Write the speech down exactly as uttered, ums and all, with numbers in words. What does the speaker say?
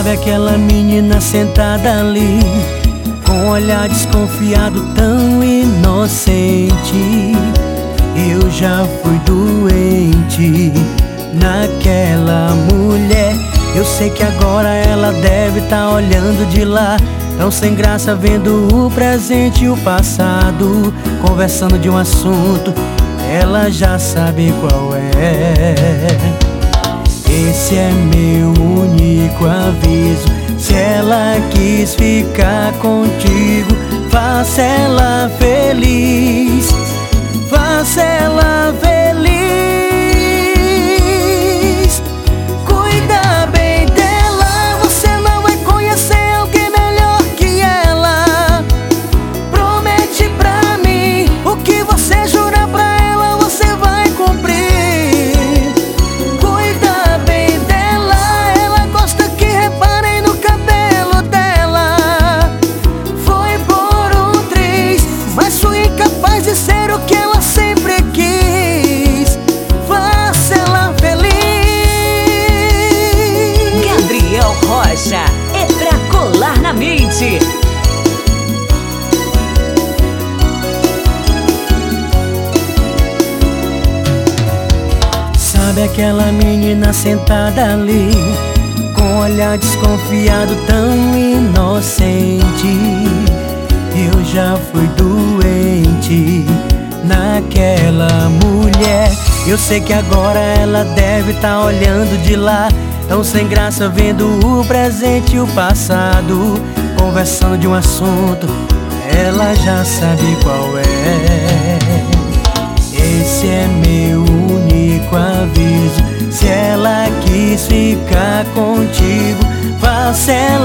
Sabe aquela menina sentada ali, com um olhar desconfiado tão inocente? Eu já fui doente naquela mulher. Eu sei que agora ela deve tá olhando de lá, tão sem graça vendo o presente e o passado, conversando de um assunto, ela já sabe qual é. Esse é meu único aviso: se ela quis ficar contigo, faça ela feliz, faça ela feliz. Cuida bem dela, você não vai conhecer alguém melhor que ela. Promete pra mim, o que você jura pra ela, você vai cumprir. Cuida bem dela, ela gosta que reparem no cabelo dela. Foi por um triz, mas fui incapaz de ser o que ela sempre quis. Faça ela feliz. Gabriel Rocha, é pra colar na mente. Sabe aquela menina sentada ali, com um olhar desconfiado tão inocente? Eu já fui doente naquela mulher. Eu sei que agora ela deve tá olhando de lá, tão sem graça vendo o presente e o passado, conversando de um assunto, ela já sabe qual é. Esse é meu único aviso: se ela quis ficar contigo, faça ela